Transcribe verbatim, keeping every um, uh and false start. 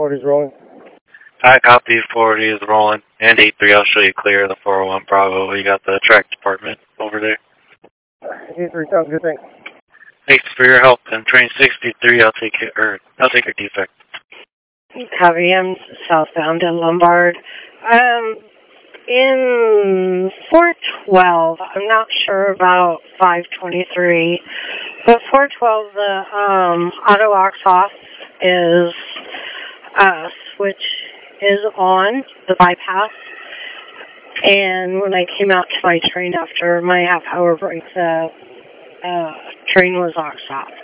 forty is rolling. I copy forty is rolling. And eight three, I'll show you clear of the four oh one Bravo. We got the track department over there. eight three, sounds good, thanks. Thanks for your help. And train sixty-three, I'll take it, or I'll take your defect. Copy, I'm southbound in Lombard. Um, in four twelve, I'm not sure about five twenty-three, but four twelve, the um, auto aux off is, uh, switch is on, the bypass. And when I came out to my train after my half hour break, the uh, train was aux off.